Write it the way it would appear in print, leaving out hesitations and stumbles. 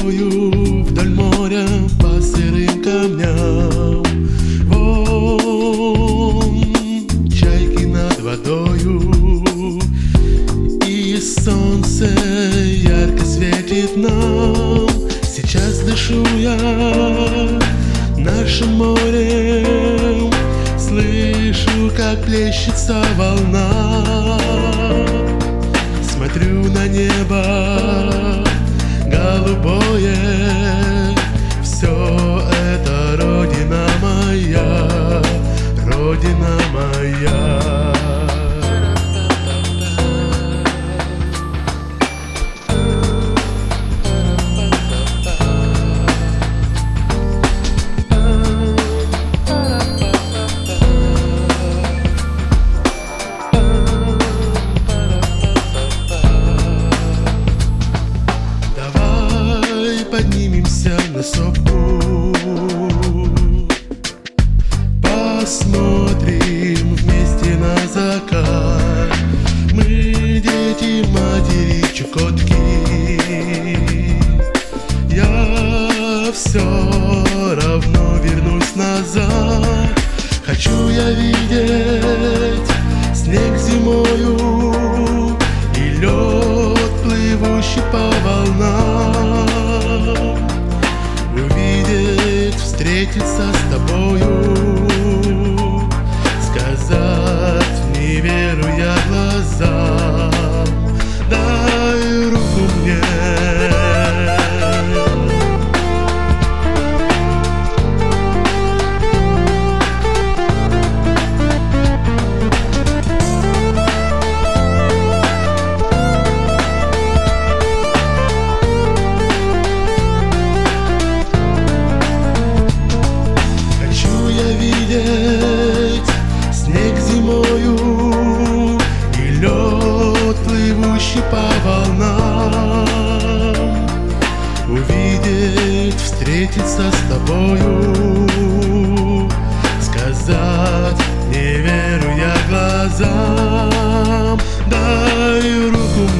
тобою вдоль моря по сырым камням. Вон чайки над водою, и солнце ярко светит нам. Сейчас дышу я нашим морем, слышу, как плещется волна. Смотрю на небо голубое, все это родина моя, родина моя. Поднимемся на сопку, посмотрим вместе на закат. Мы дети матери Чукотки. Я все равно вернусь назад. Хочу я видеть снег зимою и лед, плывущий по волнам. Увидеть, встретиться с тобою, сказать, не верю я глазам, дай руку мне. Снег зимою и лед, плывущий по волнам. Увидеть, встретиться с тобою, сказать, не верю я глазам, дай руку мне.